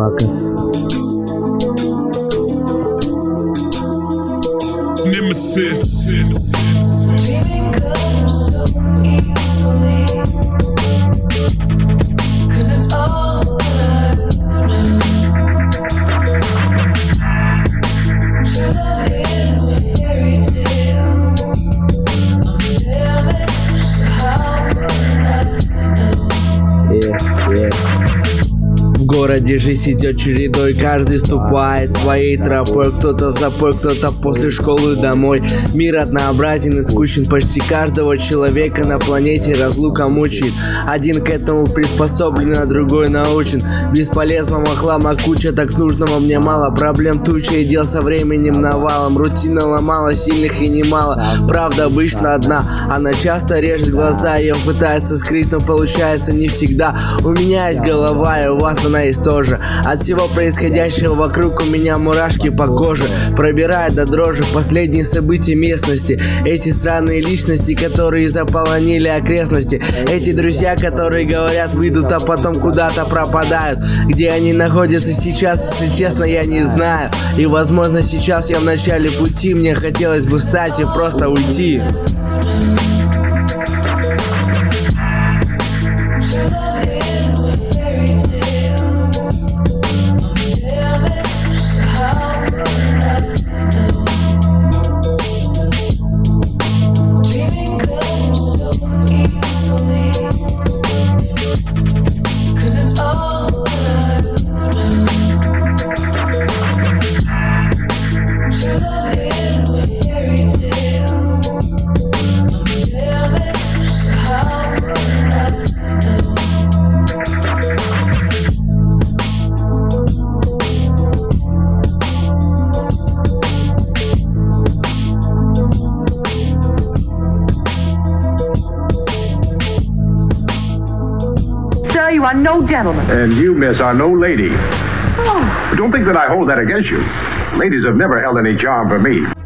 Marcus. Nemesis. Dreaming comes so easily, 'cause it's all that I know. True love is a fairy tale. I'm damaged, so how would I know? В городе жизнь идет чередой, каждый ступает своей тропой. Кто-то в запой, кто-то после школы домой. Мир однообразен и скучен, почти каждого человека на планете разлука мучает. Один к этому приспособлен, а другой научен. Бесполезного хлама куча, так нужного мне мало. Проблем туча и дел со временем навалом. Рутина ломала сильных и немало. Правда обычно одна, она часто режет глаза. Ее пытается скрыть, но получается не всегда. У меня есть голова, и у вас она есть тоже. От всего происходящего вокруг у меня мурашки по коже. Пробирает до дрожи последние события местности. Эти странные личности, которые заполонили окрестности. Эти друзья, которые говорят выйдут, а потом куда-то пропадают. Где они находятся сейчас, если честно, я не знаю. И возможно сейчас я в начале пути. Мне хотелось бы встать и просто уйти. True love is a fairy tale. I'm damaged, so how would I know? Dreaming comes so easily, 'cause it's all that I know. True love is a fairy tale. I'm damaged, so how would I know? Sir, you are no gentleman. And you, miss, are no lady. But don't think that I hold that against you. Ladies have never held any charm for me.